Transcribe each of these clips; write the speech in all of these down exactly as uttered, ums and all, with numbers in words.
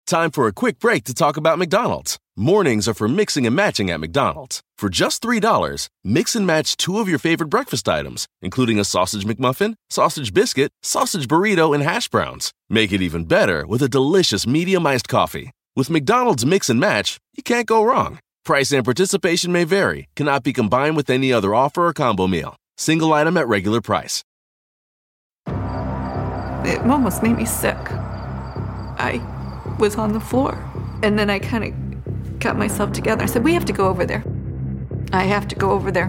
Time for a quick break to talk about McDonald's. Mornings are for mixing and matching at McDonald's. For just three dollars, mix and match two of your favorite breakfast items, including a sausage McMuffin, sausage biscuit, sausage burrito, and hash browns. Make it even better with a delicious medium iced coffee. With McDonald's Mix and Match, you can't go wrong. Price and participation may vary. Cannot be combined with any other offer or combo meal. Single item at regular price. It almost made me sick. I was on the floor. And then I kind of got myself together. I said, we have to go over there. I have to go over there.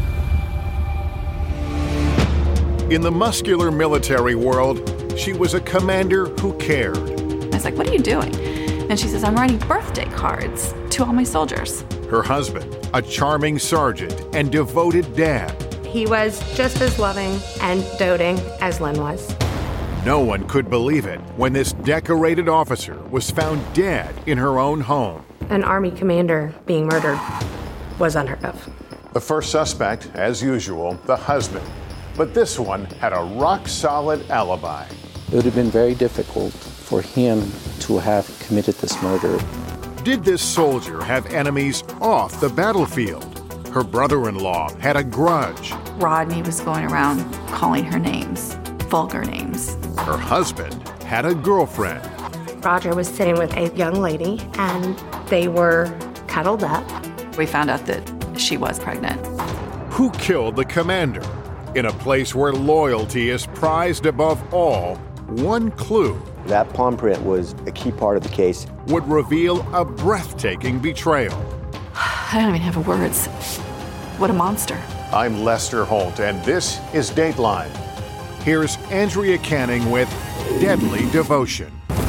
In the muscular military world, she was a commander who cared. I was like, what are you doing? And she says, I'm writing birthday cards to all my soldiers. Her husband, a charming sergeant and devoted dad. He was just as loving and doting as Lynn was. No one could believe it when this decorated officer was found dead in her own home. An Army commander being murdered was unheard of. The first suspect, as usual, the husband. But this one had a rock-solid alibi. It would have been very difficult for him to have committed this murder. Did this soldier have enemies off the battlefield? Her brother-in-law had a grudge. Rodney was going around calling her names, vulgar names. Her husband had a girlfriend. Roger was sitting with a young lady, and they were cuddled up. We found out that she was pregnant. Who killed the commander? In a place where loyalty is prized above all, one clue that palm print was a key part of the case would reveal a breathtaking betrayal. I don't even have words. What a monster. I'm Lester Holt, and this is Dateline. Here's Andrea Canning with Deadly Devotion.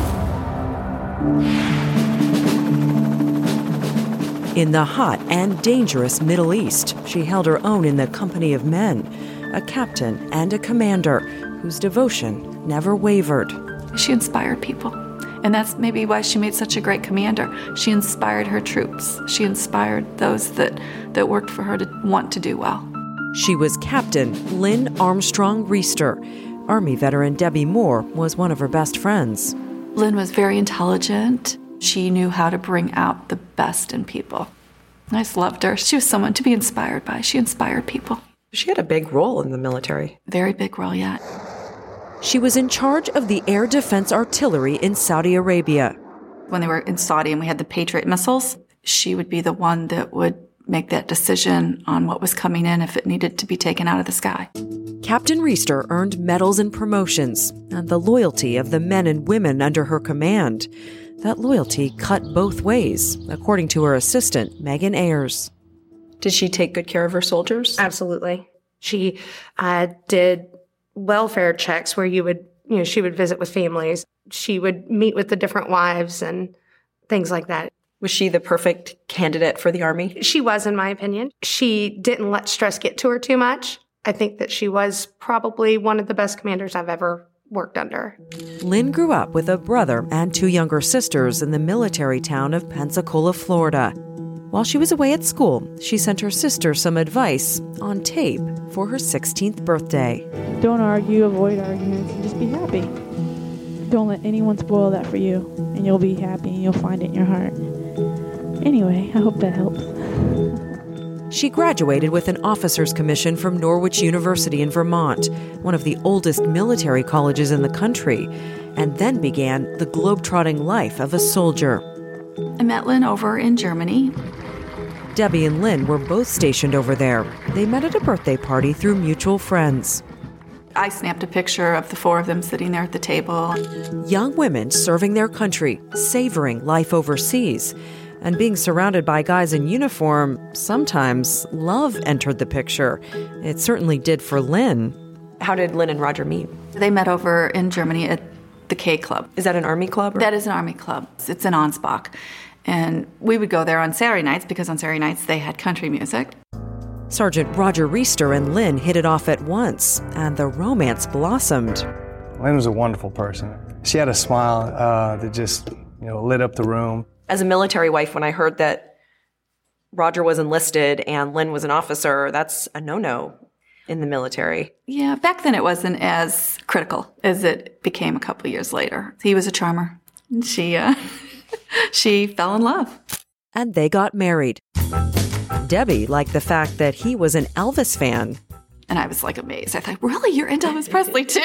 In the hot and dangerous Middle East, she held her own in the company of men, a captain and a commander whose devotion never wavered. She inspired people, and that's maybe why she made such a great commander. She inspired her troops. She inspired those that, that worked for her to want to do well. She was Captain Lynn Armstrong Reister. Army veteran Debbie Moore was one of her best friends. Lynn was very intelligent. She knew how to bring out the best in people. I just loved her. She was someone to be inspired by. She inspired people. She had a big role in the military. Very big role, yeah. She was in charge of the air defense artillery in Saudi Arabia. When they were in Saudi and we had the Patriot missiles, she would be the one that would make that decision on what was coming in if it needed to be taken out of the sky. Captain Reister earned medals and promotions and the loyalty of the men and women under her command. That loyalty cut both ways, according to her assistant, Megan Ayers. Did she take good care of her soldiers? Absolutely. She uh, did welfare checks where you would, you know, she would visit with families. She would meet with the different wives and things like that. Was she the perfect candidate for the Army? She was, in my opinion. She didn't let stress get to her too much. I think that she was probably one of the best commanders I've ever worked under. Lynn grew up with a brother and two younger sisters in the military town of Pensacola, Florida. While she was away at school, she sent her sister some advice on tape for her sixteenth birthday. Don't argue, avoid arguments, and just be happy. Don't let anyone spoil that for you, and you'll be happy and you'll find it in your heart. Anyway, I hope that helps. She graduated with an officer's commission from Norwich University in Vermont, one of the oldest military colleges in the country, and then began the globetrotting life of a soldier. I met Lynn over in Germany. Debbie and Lynn were both stationed over there. They met at a birthday party through mutual friends. I snapped a picture of the four of them sitting there at the table. Young women serving their country, savoring life overseas. And being surrounded by guys in uniform, sometimes love entered the picture. It certainly did for Lynn. How did Lynn and Roger meet? They met over in Germany at the K Club. Is that an Army club? Or? That is an Army club. It's in Ansbach. And we would go there on Saturday nights because on Saturday nights they had country music. Sergeant Roger Reister and Lynn hit it off at once, and the romance blossomed. Lynn was a wonderful person. She had a smile uh, that just, you know, lit up the room. As a military wife, when I heard that Roger was enlisted and Lynn was an officer, that's a no-no in the military. Yeah, back then it wasn't as critical as it became a couple years later. He was a charmer. She, uh, she fell in love. And they got married. Debbie liked the fact that he was an Elvis fan. And I was like amazed. I thought, really? You're into Elvis Presley too?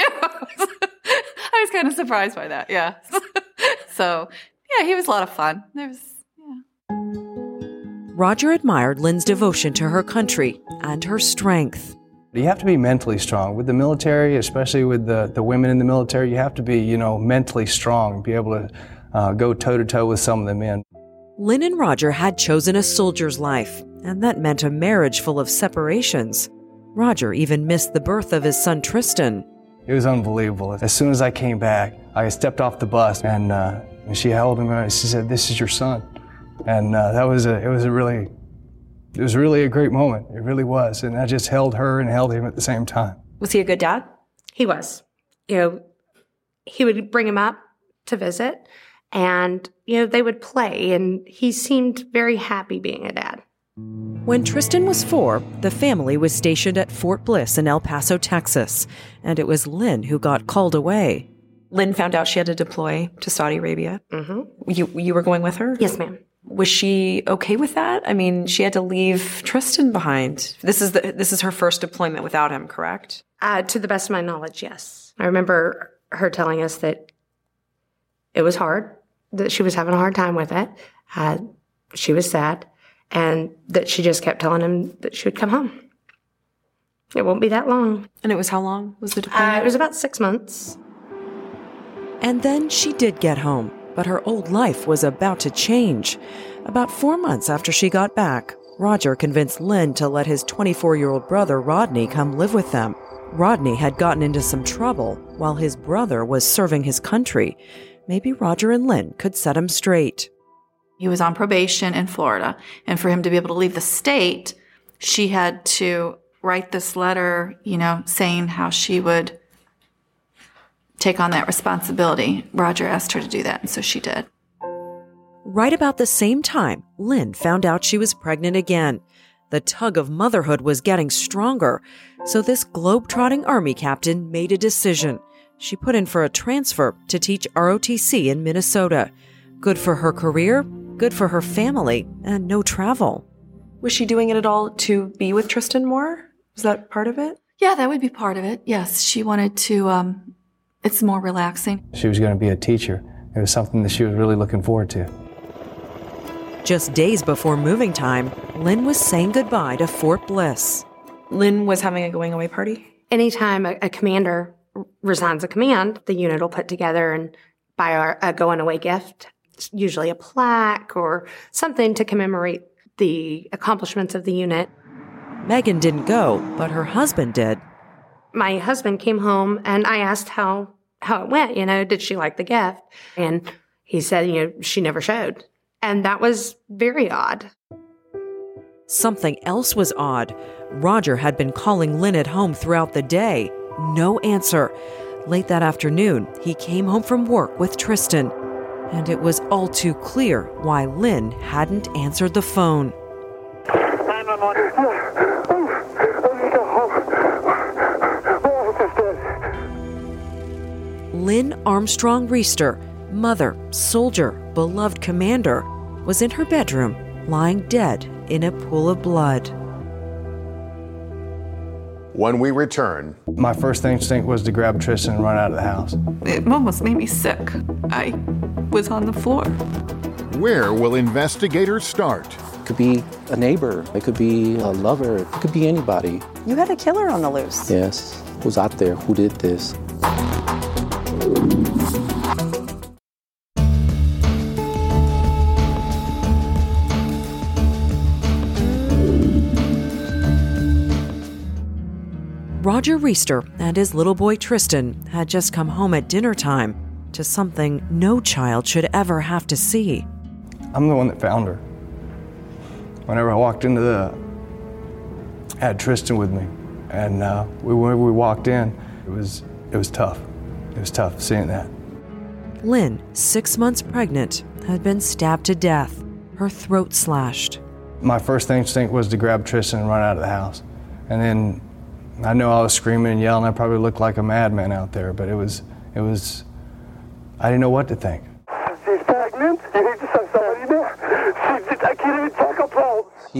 I was kind of surprised by that, yeah. So, yeah, he was a lot of fun. There was, yeah. Roger admired Lynn's devotion to her country and her strength. You have to be mentally strong. With the military, especially with the, the women in the military, you have to be, you know, mentally strong, be able to uh, go toe-to-toe with some of the men. Lynn and Roger had chosen a soldier's life, and that meant a marriage full of separations. Roger even missed the birth of his son Tristan. It was unbelievable. As soon as I came back, I stepped off the bus, and, uh, and she held him, and she said, "This is your son." And uh, that was a, it was a really, it was really a great moment. It really was. And I just held her and held him at the same time. Was he a good dad? He was. You know, he would bring him up to visit, and, you know, they would play, and he seemed very happy being a dad. When Tristan was four, the family was stationed at Fort Bliss in El Paso, Texas, and it was Lynn who got called away. Lynn found out she had to deploy to Saudi Arabia. Mm-hmm. You you were going with her? Yes, ma'am. Was she okay with that? I mean, she had to leave Tristan behind. This is the this is her first deployment without him, correct? Uh, to the best of my knowledge, yes. I remember her telling us that it was hard, that she was having a hard time with it. Uh, she was sad. And that she just kept telling him that she would come home. It won't be that long. And it was how long was the deployment? Uh, it was about six months. And then she did get home, but her old life was about to change. About four months after she got back, Roger convinced Lynn to let his twenty-four-year-old brother Rodney come live with them. Rodney had gotten into some trouble while his brother was serving his country. Maybe Roger and Lynn could set him straight. He was on probation in Florida, and for him to be able to leave the state, she had to write this letter, you know, saying how she would take on that responsibility. Roger asked her to do that, and so she did. Right about the same time, Lynn found out she was pregnant again. The tug of motherhood was getting stronger, so this globe-trotting Army captain made a decision. She put in for a transfer to teach R O T C in Minnesota. Good for her career, good for her family, and no travel. Was she doing it at all to be with Tristan more? Was that part of it? Yeah, that would be part of it. Yes, she wanted to, um, it's more relaxing. She was going to be a teacher. It was something that she was really looking forward to. Just days before moving time, Lynn was saying goodbye to Fort Bliss. Lynn was having a going-away party? Anytime a, a commander resigns a command, the unit will put together and buy our, a going-away gift. Usually a plaque or something to commemorate the accomplishments of the unit. Megan didn't go, but her husband did. My husband came home and I asked how, how it went, you know, did she like the gift? And he said, you know, she never showed. And that was very odd. Something else was odd. Roger had been calling Lynn at home throughout the day. No answer. Late that afternoon, he came home from work with Tristan. And it was all too clear why Lynn hadn't answered the phone. nine one one. I need to home. Oh, Lynn Armstrong Reister, mother, soldier, beloved commander, was in her bedroom, lying dead in a pool of blood. When we return, my first instinct was to grab Tristan and run out of the house. It almost made me sick. I was on the floor. Where will investigators start? It could be a neighbor. It could be a lover. It could be anybody. You had a killer on the loose. Yes. Who's out there? Who did this? Roger Reister and his little boy Tristan had just come home at dinner time to something no child should ever have to see. I'm the one that found her. Whenever I walked into the, I had Tristan with me, and uh, we, whenever we walked in, it was it was tough. It was tough seeing that. Lynn, six months pregnant, had been stabbed to death, her throat slashed. My first instinct was to grab Tristan and run out of the house, and then I know I was screaming and yelling. I probably looked like a madman out there, but it was, it was, I didn't know what to think. She's pregnant. You need to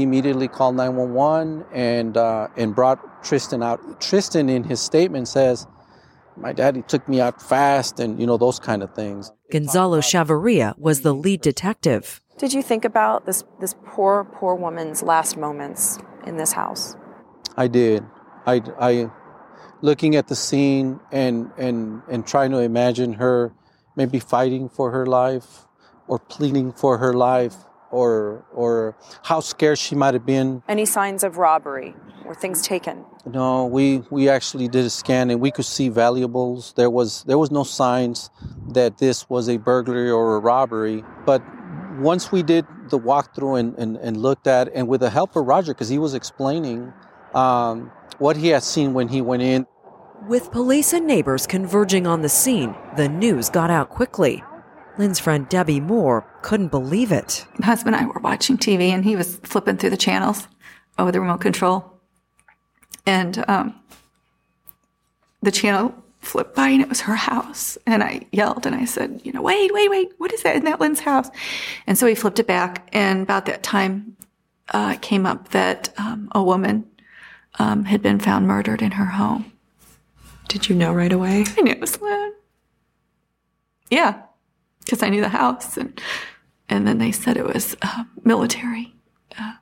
he immediately called nine one one and uh, and brought Tristan out. Tristan, in his statement, says, "My daddy took me out fast," and you know those kind of things. Gonzalo Chavarria was the lead detective. Did you think about this this poor, poor woman's last moments in this house? I did. I, I looking at the scene and, and, and trying to imagine her maybe fighting for her life or pleading for her life or or how scared she might have been. Any signs of robbery or things taken? No, we, we actually did a scan and we could see valuables. There was there was no signs that this was a burglary or a robbery. But once we did the walkthrough and, and, and looked at, and with the help of Roger, because he was explaining um, what he had seen when he went in. With police and neighbors converging on the scene, the news got out quickly. Lynn's friend Debbie Moore couldn't believe it. My husband and I were watching T V, and he was flipping through the channels over the remote control. And um, the channel flipped by, and it was her house. And I yelled, and I said, you know, wait, wait, wait, what is that? Isn't that Lynn's house? And so he flipped it back, and about that time uh, it came up that um, a woman um, had been found murdered in her home. Did you know right away? I knew it was Lynn. Yeah, because I knew the house, and and then they said it was uh, military. Uh,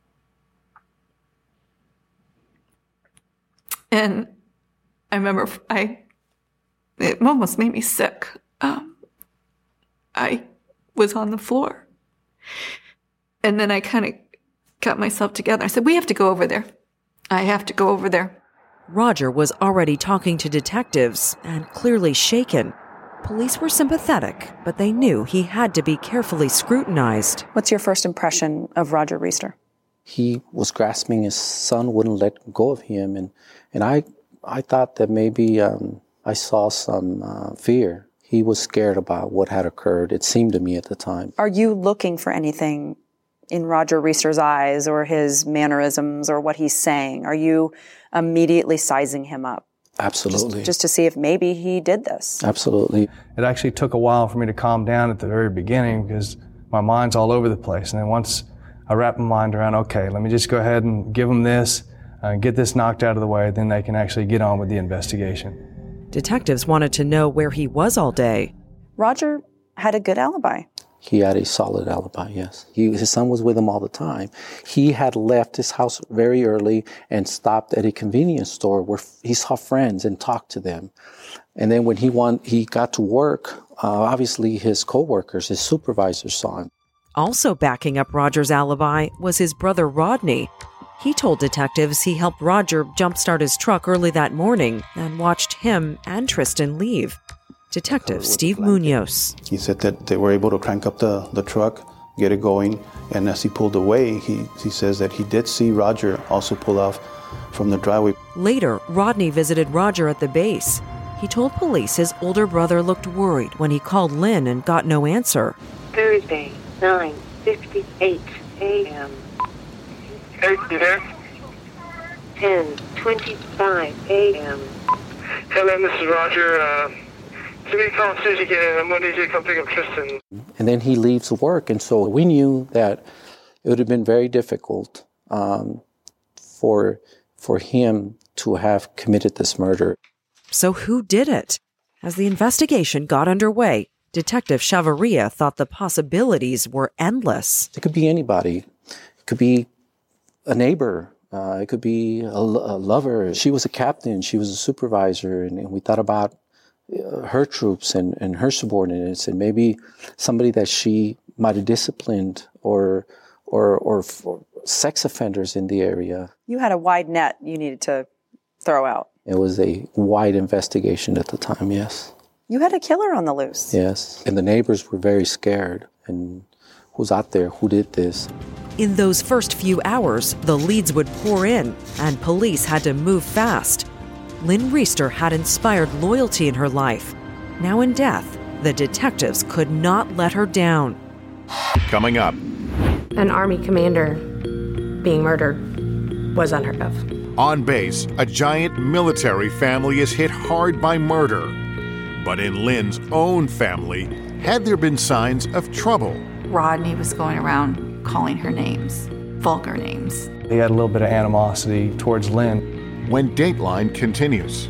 and I remember I, it almost made me sick. Um, I was on the floor, and then I kind of got myself together. I said, "We have to go over there. I have to go over there." Roger was already talking to detectives and clearly shaken. Police were sympathetic, but they knew he had to be carefully scrutinized. What's your first impression of Roger Reister? He was grasping his son, wouldn't let go of him, and and I I thought that maybe um, I saw some uh, fear. He was scared about what had occurred, it seemed to me at the time. Are you looking for anything in Roger Reister's eyes or his mannerisms or what he's saying? Are you immediately sizing him up? Absolutely. Just, just to see if maybe he did this? Absolutely. It actually took a while for me to calm down at the very beginning because my mind's all over the place. And then once I wrap my mind around, okay, let me just go ahead and give them this, uh, get this knocked out of the way, then they can actually get on with the investigation. Detectives wanted to know where he was all day. Roger had a good alibi. He had a solid alibi, yes. He, his son was with him all the time. He had left his house very early and stopped at a convenience store where he saw friends and talked to them. And then when he won, he got to work, uh, obviously his coworkers, his supervisors saw him. Also backing up Roger's alibi was his brother Rodney. He told detectives he helped Roger jumpstart his truck early that morning and watched him and Tristan leave. Detective Steve Munoz. He said that they were able to crank up the, the truck, get it going, and as he pulled away, he, he says that he did see Roger also pull off from the driveway. Later, Rodney visited Roger at the base. He told police his older brother looked worried when he called Lynn and got no answer. Thursday, nine fifty-eight a.m. Hey, you there? ten twenty-five a.m. Hey, Lynn, this is Roger. Uh, Give me a call as soon as you get in. I'm going to need you to come pick up Tristan. And then he leaves work, and so we knew that it would have been very difficult um, for for him to have committed this murder. So who did it? As the investigation got underway, Detective Chavarria thought the possibilities were endless. It could be anybody. It could be a neighbor. Uh, it could be a, a lover. She was a captain. She was a supervisor, and, and we thought about her troops and, and her subordinates, and maybe somebody that she might have disciplined, or, or or or sex offenders in the area. You had a wide net you needed to throw out. It was a wide investigation at the time, yes. You had a killer on the loose. Yes, and the neighbors were very scared. And who's out there? Who did this? In those first few hours, the leads would pour in, and police had to move fast. Lynn Reister had inspired loyalty in her life. Now in death, the detectives could not let her down. Coming up. An Army commander being murdered was unheard of. On base, a giant military family is hit hard by murder. But in Lynn's own family, had there been signs of trouble? Rodney was going around calling her names vulgar names. He had a little bit of animosity towards Lynn. When Dateline continues.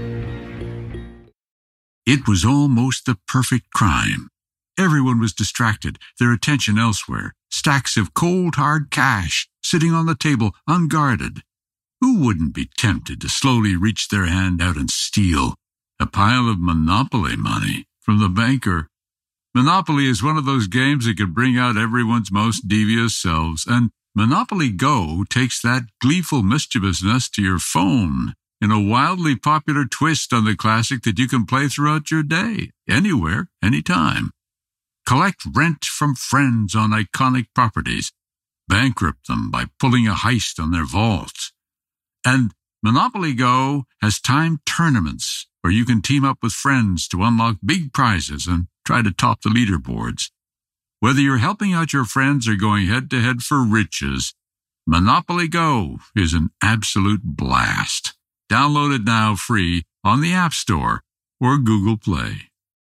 It was almost the perfect crime. Everyone was distracted, their attention elsewhere. Stacks of cold, hard cash sitting on the table, unguarded. Who wouldn't be tempted to slowly reach their hand out and steal a pile of Monopoly money from the banker? Monopoly is one of those games that can bring out everyone's most devious selves, and Monopoly Go takes that gleeful mischievousness to your phone in a wildly popular twist on the classic that you can play throughout your day, anywhere, anytime. Collect rent from friends on iconic properties. Bankrupt them by pulling a heist on their vaults. And Monopoly Go has timed tournaments where you can team up with friends to unlock big prizes and try to top the leaderboards. Whether you're helping out your friends or going head-to-head for riches, Monopoly Go is an absolute blast. Download it now free on the App Store or Google Play.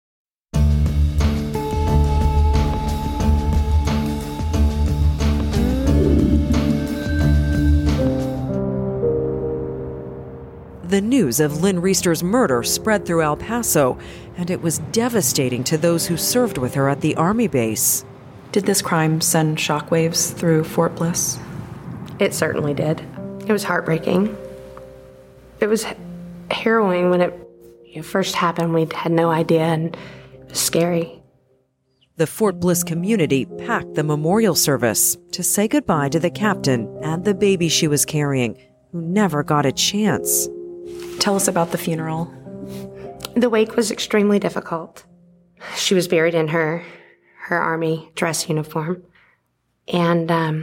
The news of Lynn Reister's murder spread through El Paso, and it was devastating to those who served with her at the Army base. Did this crime send shockwaves through Fort Bliss? It certainly did. It was heartbreaking. It was harrowing when it first happened. We had no idea, and it was scary. The Fort Bliss community packed the memorial service to say goodbye to the captain and the baby she was carrying, who never got a chance. Tell us about the funeral. The wake was extremely difficult. She was buried in her her Army dress uniform, and um,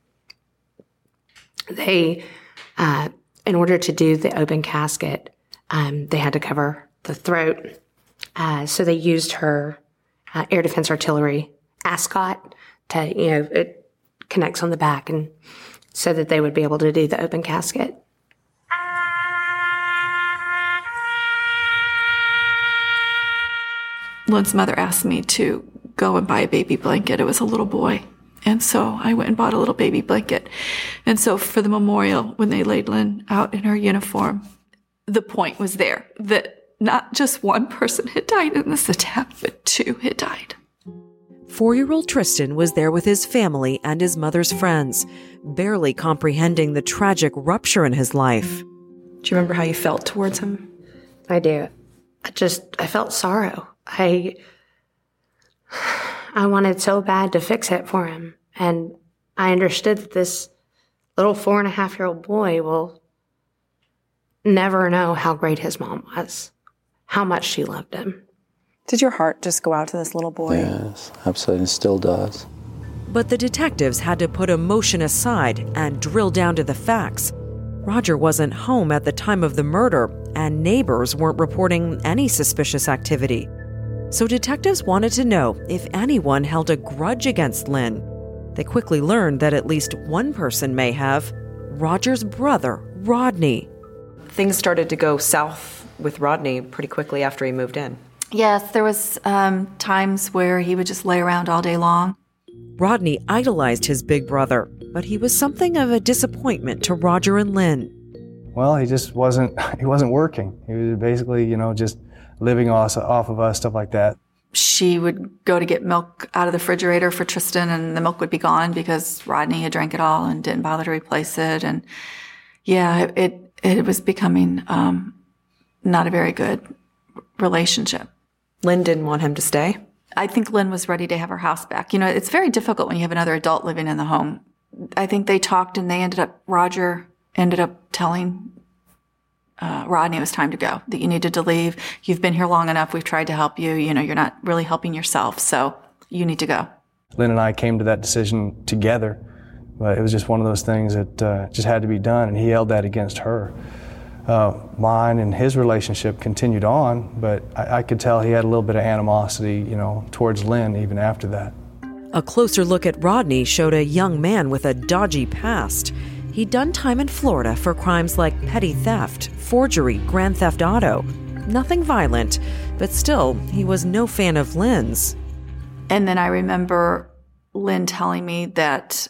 they, uh, in order to do the open casket, um, they had to cover the throat. Uh, so they used her uh, Air Defense Artillery ascot to, you know, it connects on the back, and so that they would be able to do the open casket. Lynn's mother asked me to go and buy a baby blanket. It was a little boy. And so I went and bought a little baby blanket. And so for the memorial, when they laid Lynn out in her uniform, the point was there that not just one person had died in this attack, but two had died. Four-year-old Tristan was there with his family and his mother's friends, barely comprehending the tragic rupture in his life. Do you remember how you felt towards him? I do. I just, I felt sorrow. I, I wanted so bad to fix it for him. And I understood that this little four and a half year old boy will never know how great his mom was, how much she loved him. Did your heart just go out to this little boy? Yes, absolutely, it still does. But the detectives had to put emotion aside and drill down to the facts. Roger wasn't home at the time of the murder, and neighbors weren't reporting any suspicious activity. So detectives wanted to know if anyone held a grudge against Lynn. They quickly learned that at least one person may have: Roger's brother, Rodney. Things started to go south with Rodney pretty quickly after he moved in. Yes, there was um, times where he would just lay around all day long. Rodney idolized his big brother, but he was something of a disappointment to Roger and Lynn. Well, he just wasn't, he wasn't working. He was basically, you know, just living off, off of us, stuff like that. She would go to get milk out of the refrigerator for Tristan, and the milk would be gone because Rodney had drank it all and didn't bother to replace it. And yeah, it it was becoming um, not a very good relationship. Lynn didn't want him to stay? I think Lynn was ready to have her house back. You know, it's very difficult when you have another adult living in the home. I think they talked, and they ended up, Roger ended up telling uh, Rodney it was time to go, that you needed to leave. You've been here long enough. We've tried to help you. You know, you're not really helping yourself, so you need to go. Lynn and I came to that decision together, but it was just one of those things that uh, just had to be done, and he held that against her. Uh, mine and his relationship continued on, but I, I could tell he had a little bit of animosity, you know, towards Lynn even after that. A closer look at Rodney showed a young man with a dodgy past. He'd done time in Florida for crimes like petty theft, forgery, grand theft auto. Nothing violent, but still, he was no fan of Lynn's. And then I remember Lynn telling me that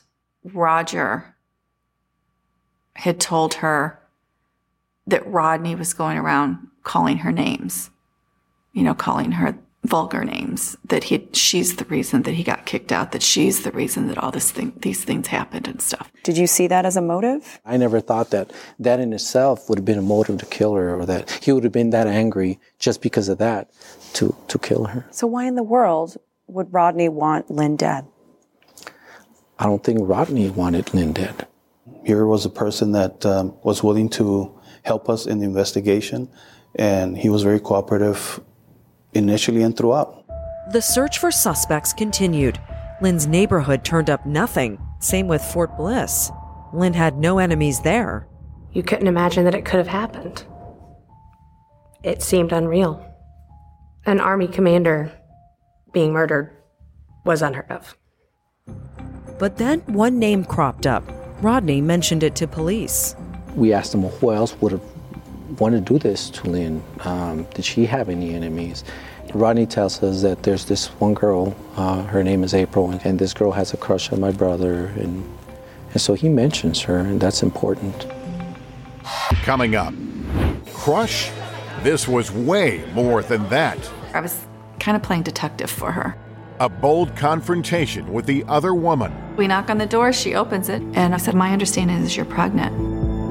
Roger had told her that Rodney was going around calling her names, you know, calling her vulgar names, that he, she's the reason that he got kicked out, that she's the reason that all this thing, these things happened and stuff. Did you see that as a motive? I never thought that that in itself would have been a motive to kill her, or that he would have been that angry just because of that to, to kill her. So why in the world would Rodney want Lynn dead? I don't think Rodney wanted Lynn dead. Here was a person that um, was willing to help us in the investigation, and he was very cooperative initially and throughout. The search for suspects continued. Lynn's neighborhood turned up nothing. Same with Fort Bliss. Lynn had no enemies there. You couldn't imagine that it could have happened. It seemed unreal. An Army commander being murdered was unheard of. But then one name cropped up. Rodney mentioned it to police. We asked him, well, who else would have wanted to do this to Lynn? Um, did she have any enemies? Rodney tells us that there's this one girl, uh, her name is April, and, and this girl has a crush on my brother, and, and so he mentions her, and that's important. Coming up, crush? This was way more than that. I was kind of playing detective for her. A bold confrontation with the other woman. We knock on the door, she opens it, and I said, my understanding is you're pregnant.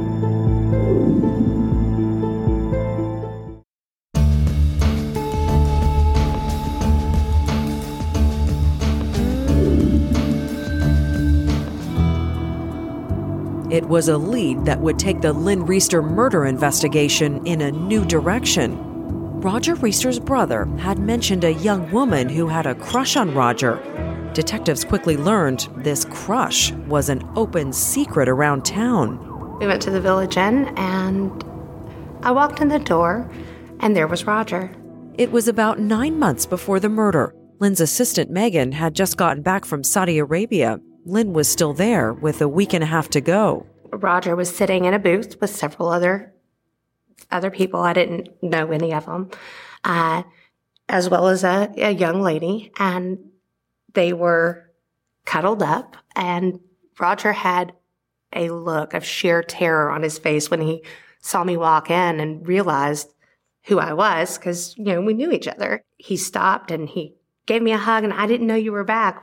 It was a lead that would take the Lynn Reister murder investigation in a new direction. Roger Reister's brother had mentioned a young woman who had a crush on Roger. Detectives quickly learned this crush was an open secret around town. We went to the Village Inn, and I walked in the door, and there was Roger. It was about nine months before the murder. Lynn's assistant, Megan, had just gotten back from Saudi Arabia. Lynn was still there with a week and a half to go. Roger was sitting in a booth with several other other people. I didn't know any of them, uh, as well as a, a young lady, and they were cuddled up, and Roger had a look of sheer terror on his face when he saw me walk in and realized who I was, because, you know, we knew each other. He stopped and he gave me a hug, and I didn't know you were back.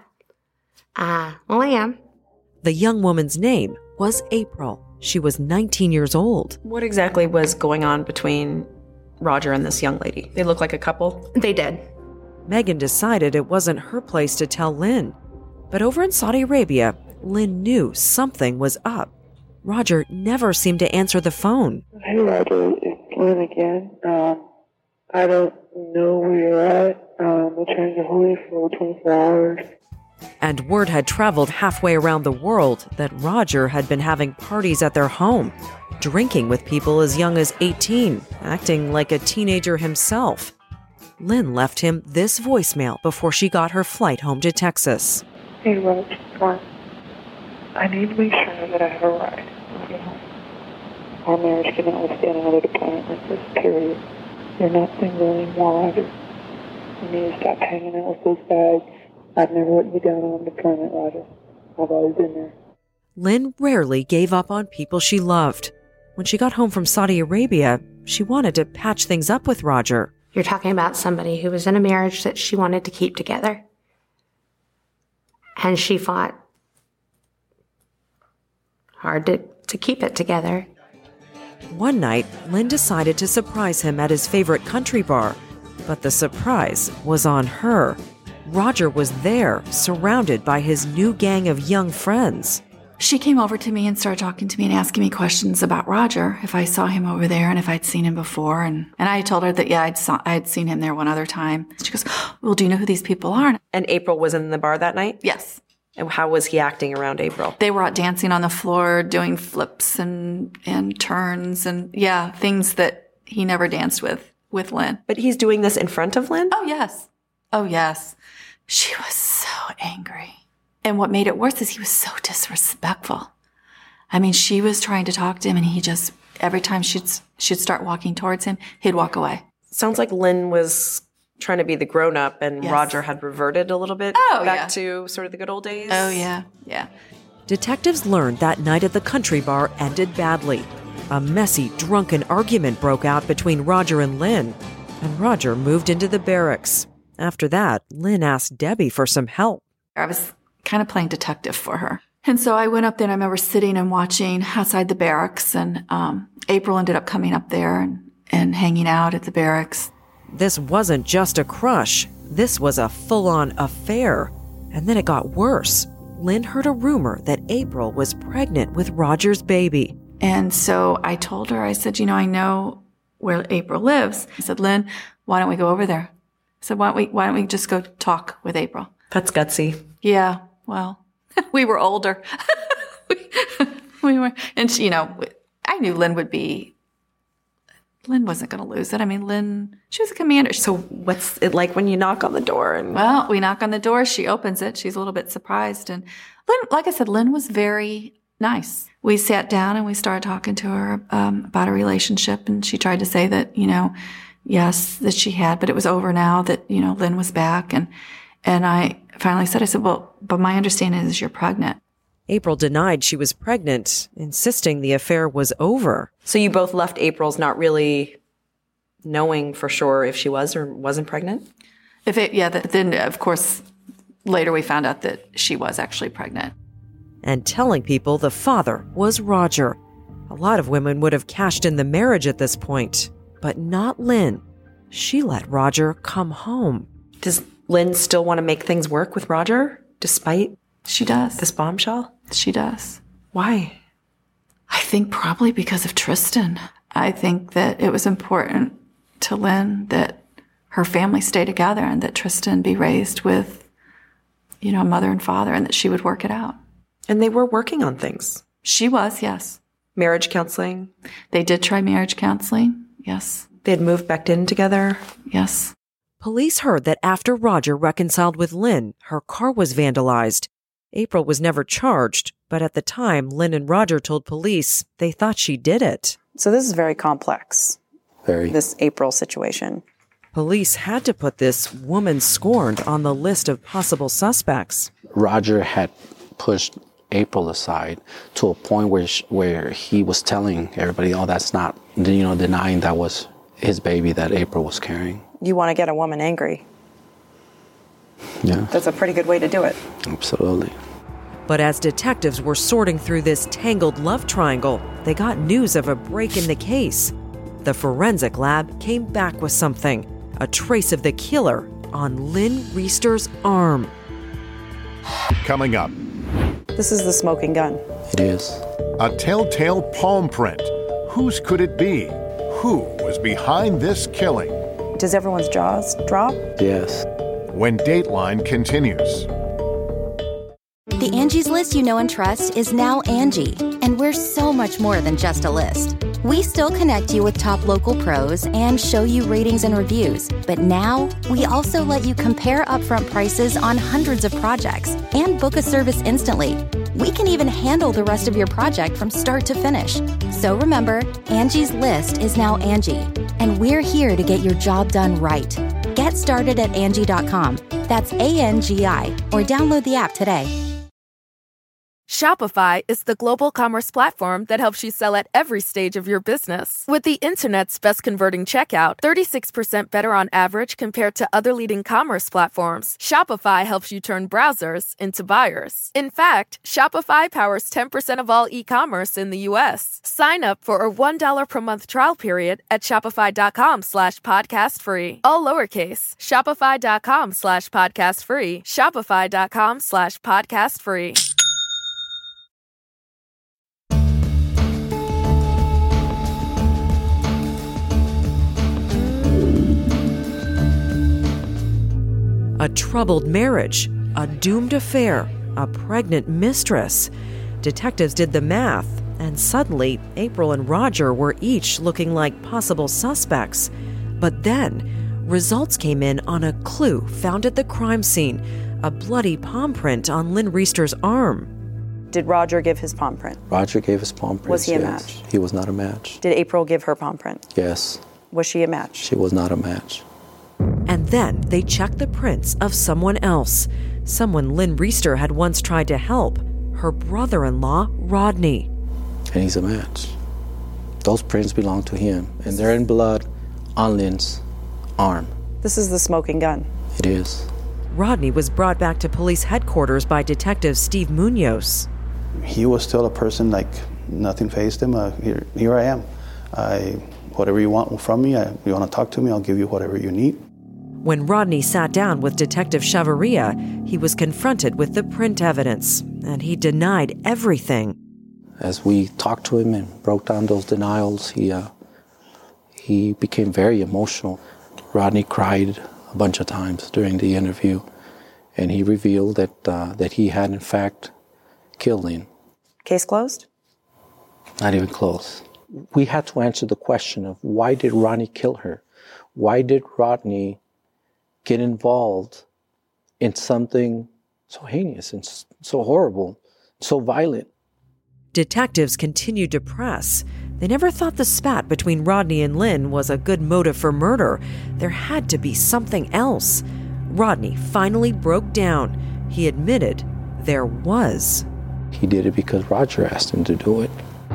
Uh, well, I am. The young woman's name was April. She was nineteen years old. What exactly was going on between Roger and this young lady? They look like a couple? They did. Megan decided it wasn't her place to tell Lynn. But over in Saudi Arabia, Lynn knew something was up. Roger never seemed to answer the phone. Hey, Roger, it's Lynn again. Um, I don't know where you're at. Um, I'm trying to hold you for twenty-four hours. And word had traveled halfway around the world that Roger had been having parties at their home, drinking with people as young as eighteen, acting like a teenager himself. Lynn left him this voicemail before she got her flight home to Texas. Hey, Roger, Lynn, I need to make sure that I have a ride. Okay? Our marriage cannot withstand another deployment like this, period. You're not single anymore, Roger. You need to stop hanging out with those guys. I've never let you down on deployment, Roger. I've always been there. Lynn rarely gave up on people she loved. When she got home from Saudi Arabia, she wanted to patch things up with Roger. You're talking about somebody who was in a marriage that she wanted to keep together. And she fought hard to, to keep it together. One night, Lynn decided to surprise him at his favorite country bar. But the surprise was on her. Roger was there, surrounded by his new gang of young friends. She came over to me and started talking to me and asking me questions about Roger, if I saw him over there and if I'd seen him before. And, and I told her that, yeah, I'd, saw, I'd seen him there one other time. She goes, well, do you know who these people are? And April was in the bar that night? Yes. And how was he acting around April? They were out dancing on the floor, doing flips and, and turns and, yeah, things that he never danced with, with Lynn. But he's doing this in front of Lynn? Oh, yes. Oh, yes. She was so angry. And what made it worse is he was so disrespectful. I mean, she was trying to talk to him, and he just, every time she'd, she'd start walking towards him, he'd walk away. Sounds like Lynn was trying to be the grown-up, and yes. Roger had reverted a little bit oh, back yeah. to sort of the good old days. Oh, yeah, yeah. Detectives learned that night at the country bar ended badly. A messy, drunken argument broke out between Roger and Lynn, and Roger moved into the barracks. After that, Lynn asked Debbie for some help. I was kind of playing detective for her. And so I went up there and I remember sitting and watching outside the barracks, and um, April ended up coming up there and, and hanging out at the barracks. This wasn't just a crush. This was a full-on affair. And then it got worse. Lynn heard a rumor that April was pregnant with Roger's baby. And so I told her, I said, you know, I know where April lives. I said, Lynn, why don't we go over there? I said, why don't we, why don't we just go talk with April? That's gutsy. Yeah, well, we were older. we, we were, and she, you know, I knew Lynn would be, Lynn wasn't going to lose it. I mean, Lynn, she was a commander. So what's it like when you knock on the door? And Well, we knock on the door. She opens it. She's a little bit surprised. And Lynn, like I said, Lynn was very nice. We sat down and we started talking to her um, about a relationship. And she tried to say that, you know, yes, that she had, but it was over now, that, you know, Lynn was back. And, and I finally said, I said, well, but my understanding is you're pregnant. April denied she was pregnant, insisting the affair was over. So you both left April's not really knowing for sure if she was or wasn't pregnant? If it, yeah, then of course, later we found out that she was actually pregnant. And telling people the father was Roger. A lot of women would have cashed in the marriage at this point, but not Lynn. She let Roger come home. Does Lynn still want to make things work with Roger, despite she does this bombshell? She does. Why? I think probably because of Tristan. I think that it was important to Lynn that her family stay together and that Tristan be raised with, you know, a mother and father, and that she would work it out. And they were working on things. She was, yes. Marriage counseling? They did try marriage counseling, yes. They had moved back in together? Yes. Police heard that after Roger reconciled with Lynn, her car was vandalized. April was never charged, but at the time, Lynn and Roger told police they thought she did it. So this is very complex. Very. This April situation. Police had to put this woman scorned on the list of possible suspects. Roger had pushed April aside to a point where she, where he was telling everybody, oh, that's not, you know, denying that was his baby that April was carrying. You want to get a woman angry. Yeah. That's a pretty good way to do it. Absolutely. But as detectives were sorting through this tangled love triangle, they got news of a break in the case. The forensic lab came back with something, a trace of the killer on Lynn Reister's arm. Coming up. This is the smoking gun. It is. A telltale palm print. Whose could it be? Who was behind this killing? Does everyone's jaws drop? Yes. When Dateline continues. The Angie's List you know and trust is now Angie, and we're so much more than just a list. We still connect you with top local pros and show you ratings and reviews, but now we also let you compare upfront prices on hundreds of projects and book a service instantly. We can even handle the rest of your project from start to finish. So remember, Angie's List is now Angie, and we're here to get your job done right. Get started at Angie dot com. That's A N G I, or download the app today. Shopify is the global commerce platform that helps you sell at every stage of your business. With the internet's best converting checkout, thirty-six percent better on average compared to other leading commerce platforms, Shopify helps you turn browsers into buyers. In fact, Shopify powers ten percent of all e-commerce in the U S. Sign up for a one dollar per month trial period at shopify.com slash podcast free. All lowercase, shopify.com slash podcast free, shopify.com slash podcast free. A troubled marriage, a doomed affair, a pregnant mistress. Detectives did the math, and suddenly April and Roger were each looking like possible suspects. But then, results came in on a clue found at the crime scene, a bloody palm print on Lynn Reister's arm. Did Roger give his palm print? Roger gave his palm print. Was he a yes. match? He was not a match. Did April give her palm print? Yes. Was she a match? She was not a match. And then they checked the prints of someone else, someone Lynn Reister had once tried to help, her brother-in-law, Rodney. And he's a match. Those prints belong to him, and they're in blood on Lynn's arm. This is the smoking gun. It is. Rodney was brought back to police headquarters by Detective Steve Munoz. He was still a person like nothing fazed him. Uh, here, here I am. I, whatever you want from me, I, you want to talk to me, I'll give you whatever you need. When Rodney sat down with Detective Chavarria, he was confronted with the print evidence, and he denied everything. As we talked to him and broke down those denials, he uh, he became very emotional. Rodney cried a bunch of times during the interview, and he revealed that uh, that he had in fact killed Lynn. Case closed? Not even close. We had to answer the question of why did Rodney kill her? Why did Rodney get involved in something so heinous and so horrible, so violent? Detectives continued to press. They never thought the spat between Rodney and Lynn was a good motive for murder. There had to be something else. Rodney finally broke down. He admitted there was. He did it because Roger asked him to do it.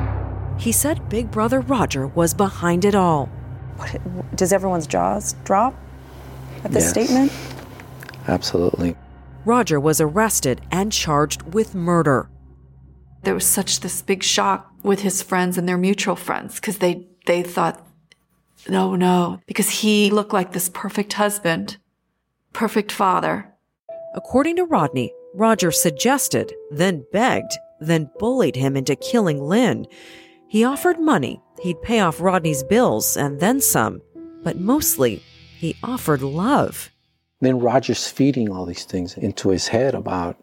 He said Big Brother Roger was behind it all. What, does everyone's jaws drop at this Yes. statement? Absolutely. Roger was arrested and charged with murder. There was such this big shock with his friends and their mutual friends because they, they thought, no, no, because he looked like this perfect husband, perfect father. According to Rodney, Roger suggested, then begged, then bullied him into killing Lynn. He offered money. He'd pay off Rodney's bills and then some. But mostly, he offered love. Then Roger's feeding all these things into his head about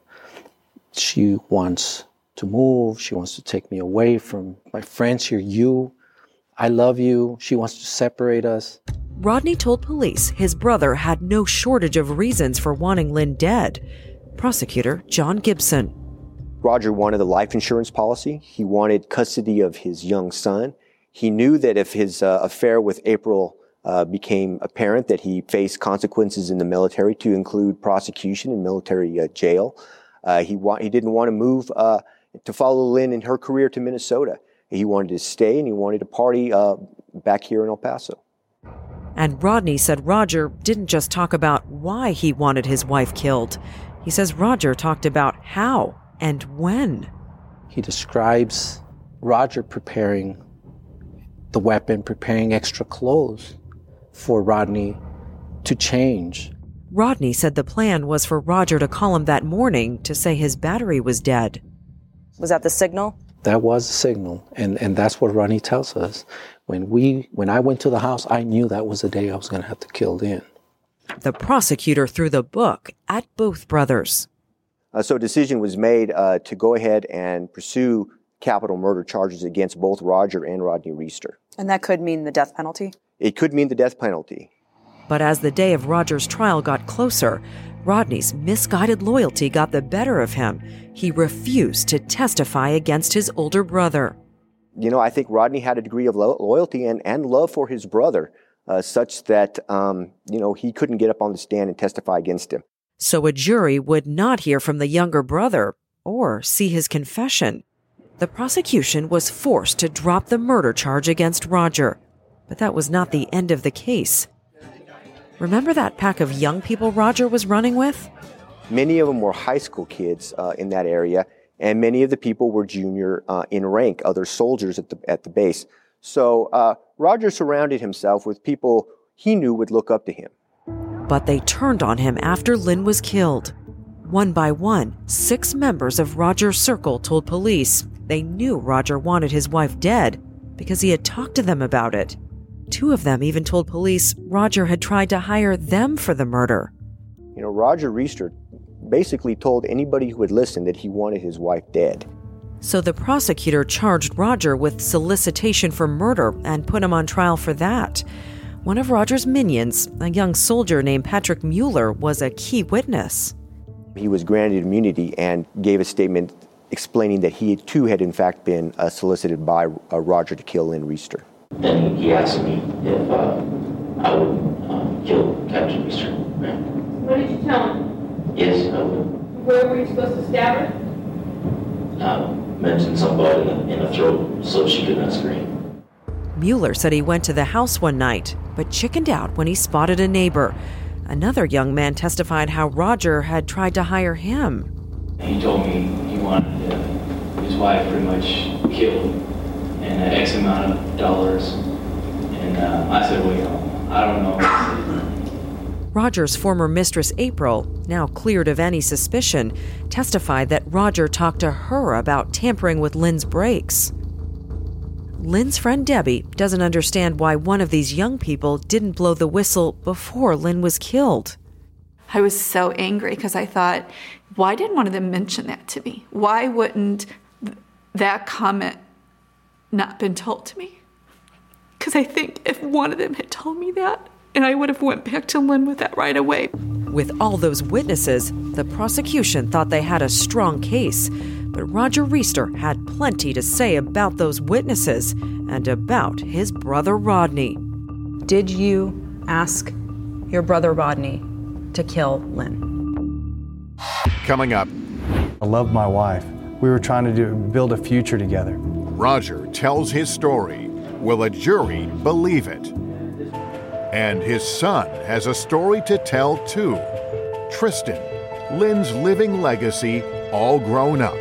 she wants to move, she wants to take me away from my friends here, you, I love you, she wants to separate us. Rodney told police his brother had no shortage of reasons for wanting Lynn dead. Prosecutor John Gibson. Roger wanted a life insurance policy. He wanted custody of his young son. He knew that if his uh, affair with April uh, became apparent, that he faced consequences in the military, to include prosecution and military uh, jail. Uh, he wa- he didn't want to move uh, to follow Lynn in her career to Minnesota. He wanted to stay, and he wanted to party uh, back here in El Paso. And Rodney said Roger didn't just talk about why he wanted his wife killed. He says Roger talked about how and when. He describes Roger preparing the weapon, preparing extra clothes for Rodney to change. Rodney said the plan was for Roger to call him that morning to say his battery was dead. Was that the signal? That was the signal, and, and that's what Rodney tells us. When we, when I went to the house, I knew that was the day I was going to have to kill Lynn. The prosecutor threw the book at both brothers. Uh, so a decision was made uh, to go ahead and pursue capital murder charges against both Roger and Rodney Reister. And that could mean the death penalty? It could mean the death penalty. But as the day of Roger's trial got closer, Rodney's misguided loyalty got the better of him. He refused to testify against his older brother. You know, I think Rodney had a degree of lo- loyalty and, and love for his brother, uh, such that, um, you know, he couldn't get up on the stand and testify against him. So a jury would not hear from the younger brother or see his confession. The prosecution was forced to drop the murder charge against Roger. But that was not the end of the case. Remember that pack of young people Roger was running with? Many of them were high school kids uh, in that area, and many of the people were junior uh, in rank, other soldiers at the at the base. So uh, Roger surrounded himself with people he knew would look up to him. But they turned on him after Lynn was killed. One by one, six members of Roger's circle told police they knew Roger wanted his wife dead because he had talked to them about it. Two of them even told police Roger had tried to hire them for the murder. You know, Roger Reister basically told anybody who would listen that he wanted his wife dead. So the prosecutor charged Roger with solicitation for murder and put him on trial for that. One of Roger's minions, a young soldier named Patrick Mueller, was a key witness. He was granted immunity and gave a statement explaining that he too had in fact been uh, solicited by uh, Roger to kill Lynn Reister. Then he asked me if uh, I would uh, kill Captain Reister. Right? What did you tell him? Yes, I would. Where were you supposed to stab her? uh, mentioned somebody in the, in the throat so she could not scream. Mueller said he went to the house one night, but chickened out when he spotted a neighbor. Another young man testified how Roger had tried to hire him. He told me he wanted uh, his wife pretty much killed and uh, X amount of dollars. And uh, I said, well, you know, I don't know. Roger's former mistress, April, now cleared of any suspicion, testified that Roger talked to her about tampering with Lynn's brakes. Lynn's friend Debbie doesn't understand why one of these young people didn't blow the whistle before Lynn was killed. I was so angry because I thought, why didn't one of them mention that to me? Why wouldn't th- that comment not been told to me? Because I think if one of them had told me that, and I would have went back to Lynn with that right away. With all those witnesses, the prosecution thought they had a strong case, but Roger Reister had plenty to say about those witnesses and about his brother Rodney. Did you ask your brother Rodney to kill Lynn? Coming up. I love my wife. We were trying to do, build a future together. Roger tells his story. Will a jury believe it? And his son has a story to tell too. Tristan, Lynn's living legacy, all grown up.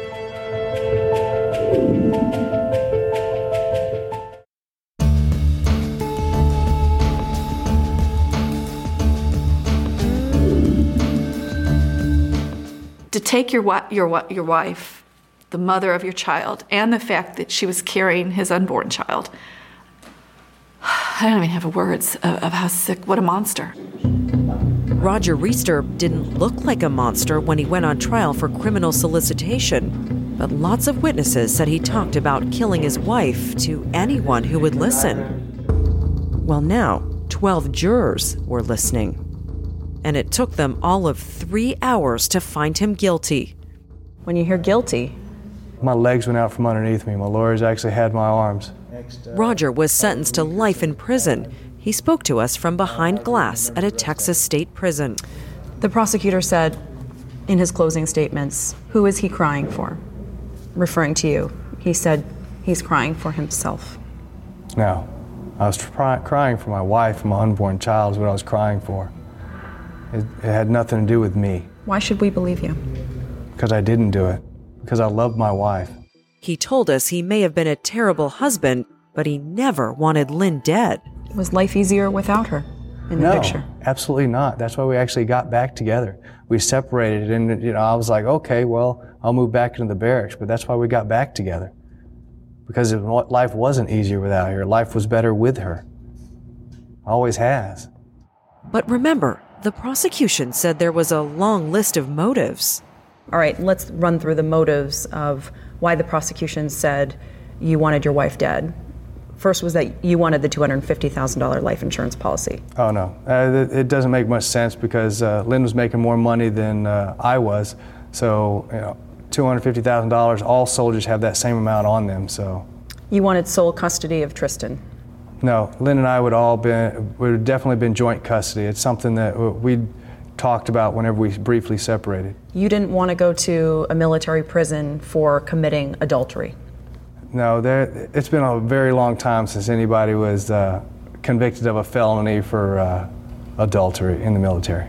To take your your your wife, the mother of your child, and the fact that she was carrying his unborn child, I don't even have words of, of how sick, what a monster. Roger Reister didn't look like a monster when he went on trial for criminal solicitation, but lots of witnesses said he talked about killing his wife to anyone who would listen. Well, now, twelve jurors were listening, and it took them all of three hours to find him guilty. When you hear guilty, my legs went out from underneath me. My lawyers actually had my arms. Roger was sentenced to life in prison. He spoke to us from behind glass at a Texas state prison. The prosecutor said in his closing statements, who is he crying for? Referring to you. He said he's crying for himself. No, I was try- crying for my wife and my unborn child is what I was crying for. It, it had nothing to do with me. Why should we believe you? Because I didn't do it. Because I loved my wife. He told us he may have been a terrible husband, but he never wanted Lynn dead. Was life easier without her in the no, picture? Absolutely not. That's why we actually got back together. We separated, and you know, I was like, okay, well, I'll move back into the barracks, but that's why we got back together. Because it, life wasn't easier without her. Life was better with her. Always has. But remember, the prosecution said there was a long list of motives. All right, let's run through the motives of why the prosecution said you wanted your wife dead. First was that you wanted the two hundred fifty thousand dollars life insurance policy. Oh, no. Uh, it doesn't make much sense because uh, Lynn was making more money than uh, I was. So, you know, two hundred fifty thousand dollars, all soldiers have that same amount on them, so. You wanted sole custody of Tristan. No, Lynn and I would all been, would have definitely been joint custody. It's something that we'd talked about whenever we briefly separated. You didn't want to go to a military prison for committing adultery. No, there, it's been a very long time since anybody was uh, convicted of a felony for uh, adultery in the military.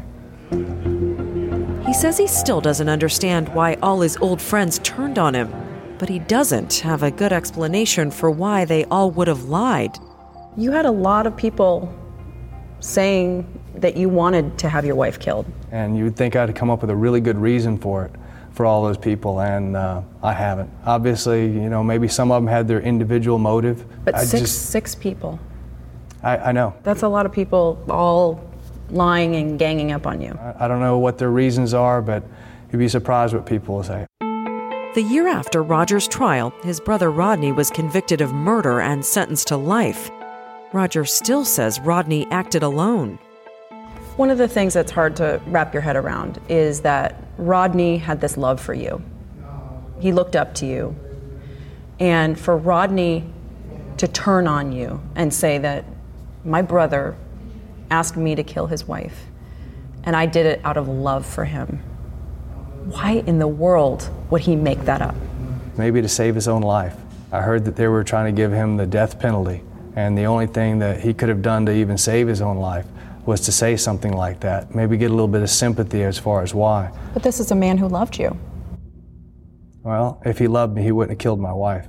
He says he still doesn't understand why all his old friends turned on him, but he doesn't have a good explanation for why they all would have lied. You had a lot of people saying that you wanted to have your wife killed. And you would think I'd come up with a really good reason for it, for all those people, and uh, I haven't. Obviously, you know, maybe some of them had their individual motive. But I six, just, six people. I, I know. That's a lot of people all lying and ganging up on you. I, I don't know what their reasons are, but you'd be surprised what people will say. The year after Roger's trial, his brother Rodney was convicted of murder and sentenced to life. Roger still says Rodney acted alone. One of the things that's hard to wrap your head around is that Rodney had this love for you. He looked up to you. And for Rodney to turn on you and say that my brother asked me to kill his wife, and I did it out of love for him, why in the world would he make that up? maybe to save his own life. I heard that they were trying to give him the death penalty, and the only thing that he could have done to even save his own life was to say something like that, maybe get a little bit of sympathy as far as why. But this is a man who loved you. Well, if he loved me, he wouldn't have killed my wife.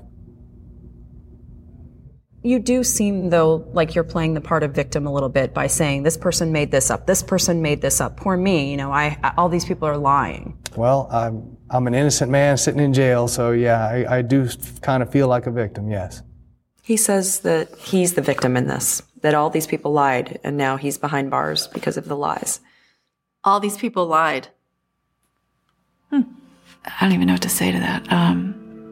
You do seem, though, like you're playing the part of victim a little bit by saying, this person made this up, this person made this up, poor me, you know, I, I all these people are lying. Well, I'm, I'm an innocent man sitting in jail, so yeah, I, I do kind of feel like a victim, yes. He says that he's the victim in this, that all these people lied, and now he's behind bars because of the lies. All these people lied. Hmm. I don't even know what to say to that. Um...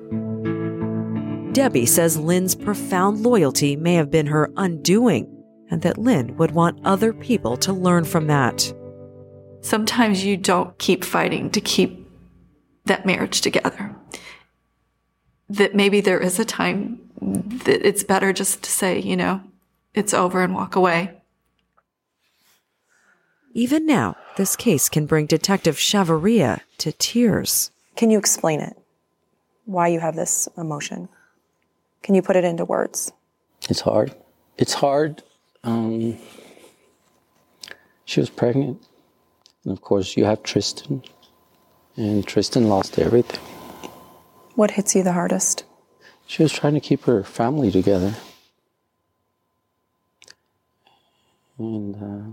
Debbie says Lynn's profound loyalty may have been her undoing, and that Lynn would want other people to learn from that. Sometimes you don't keep fighting to keep that marriage together. That maybe there is a time that it's better just to say, you know, it's over and walk away. Even now, this case can bring Detective Chavarria to tears. Can you explain it? Why you have this emotion? Can you put it into words? It's hard. It's hard. Um, she was pregnant. And of course, you have Tristan. And Tristan lost everything. What hits you the hardest? She was trying to keep her family together. And uh,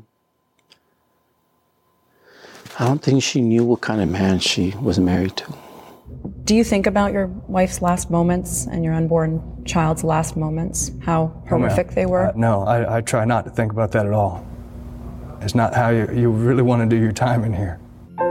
I don't think she knew what kind of man she was married to. Do you think about your wife's last moments and your unborn child's last moments, how horrific oh, no. they were? Uh, no, I, I try not to think about that at all. It's not how you, you really want to do your time in here.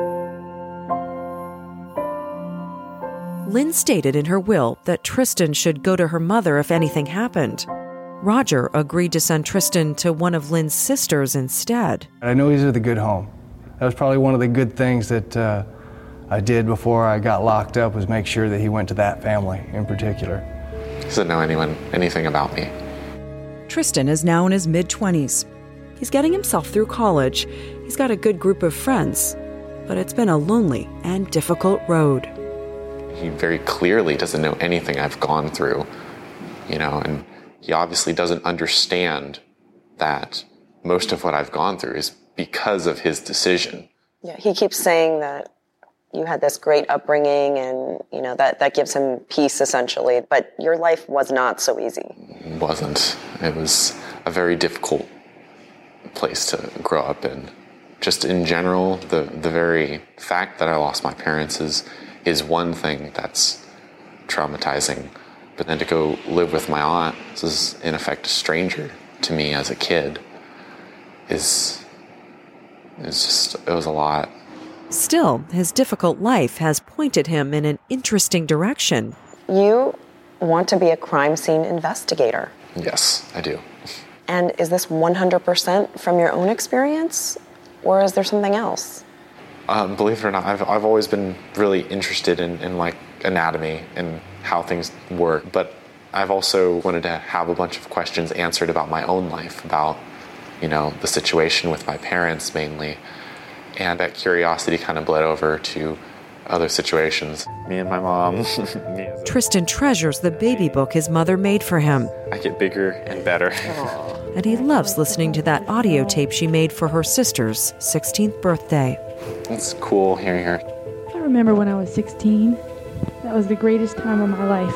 Lynn stated in her will that Tristan should go to her mother if anything happened. Roger agreed to send Tristan to one of Lynn's sisters instead. I know he's at a good home. That was probably one of the good things that uh, I did before I got locked up, was make sure that he went to that family in particular. He doesn't know anyone, anything about me. Tristan is now in his mid-twenties. He's getting himself through college. He's got a good group of friends, but it's been a lonely and difficult road. He very clearly doesn't know anything I've gone through, you know, and he obviously doesn't understand that most of what I've gone through is because of his decision. Yeah, he keeps saying that you had this great upbringing and, you know, that, that gives him peace essentially, but your life was not so easy. It wasn't. It was a very difficult place to grow up in. Just in general, the, the very fact that I lost my parents is, is one thing that's traumatizing. But then to go live with my aunt, this is in effect a stranger to me as a kid, is, is just, it was a lot. Still, his difficult life has pointed him in an interesting direction. You want to be a crime scene investigator. Yes, I do. And is this one hundred percent from your own experience, or is there something else? Um, believe it or not, I've, I've always been really interested in, in like anatomy and how things work, but I've also wanted to have a bunch of questions answered about my own life, about, you know, the situation with my parents mainly. And that curiosity kind of bled over to other situations. Me and my mom. Tristan treasures the baby book his mother made for him. I get bigger and better. And he loves listening to that audio tape she made for her sister's sixteenth birthday. It's cool hearing her. I remember when I was sixteen. That was the greatest time of my life.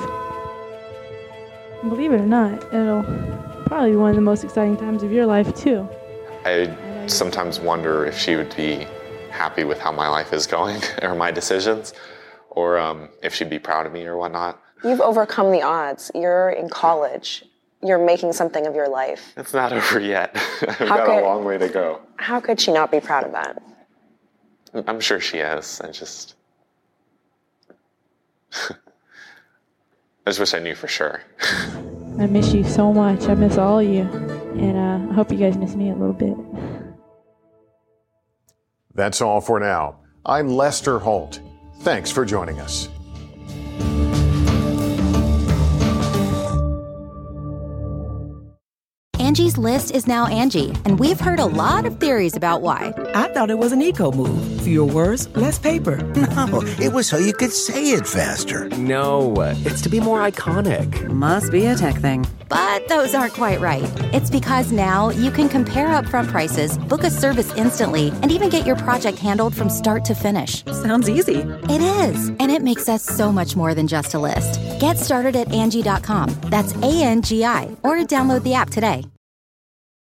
And believe it or not, it'll probably be one of the most exciting times of your life, too. I sometimes wonder if she would be happy with how my life is going or my decisions, or um, if she'd be proud of me or whatnot. You've overcome the odds. You're in college. You're making something of your life. It's not over yet. I've How got could, a long way to go. How could she not be proud of that? I'm sure she is. I just... I just wish I knew for sure. I miss you so much. I miss all of you. And uh, I hope you guys miss me a little bit. That's all for now. I'm Lester Holt. Thanks for joining us. Angie's List is now Angie, and we've heard a lot of theories about why. I thought it was an eco move. Fewer words, less paper. No, it was so you could say it faster. No, it's to be more iconic. Must be a tech thing. But those aren't quite right. It's because now you can compare upfront prices, book a service instantly, and even get your project handled from start to finish. Sounds easy. It is, and it makes us so much more than just a list. Get started at Angie dot com. That's A N G I, or download the app today.